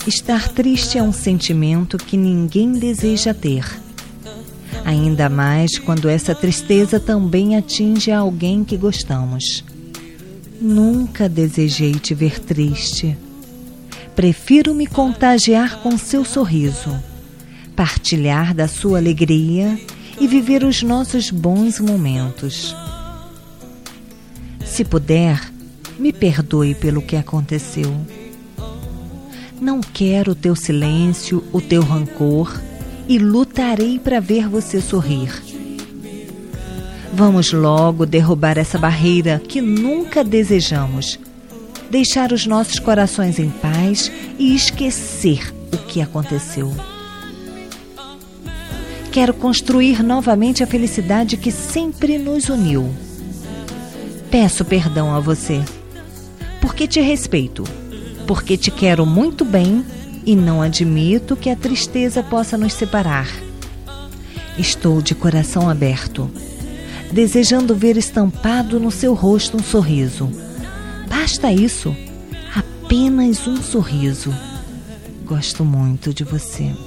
Estar triste é um sentimento que ninguém deseja ter. Ainda mais quando essa tristeza também atinge alguém que gostamos. Nunca desejei te ver triste. Prefiro me contagiar com seu sorriso, partilhar da sua alegria e viver os nossos bons momentos. Se puder, me perdoe pelo que aconteceu. Não quero o teu silêncio, o teu rancor, e lutarei para ver você sorrir. Vamos logo derrubar essa barreira que nunca desejamos, deixar os nossos corações em paz e esquecer o que aconteceu. Quero construir novamente a felicidade que sempre nos uniu. Peço perdão a você, porque te respeito, porque te quero muito bem e não admito que a tristeza possa nos separar. Estou de coração aberto, desejando ver estampado no seu rosto um sorriso. Basta isso, apenas um sorriso. Gosto muito de você.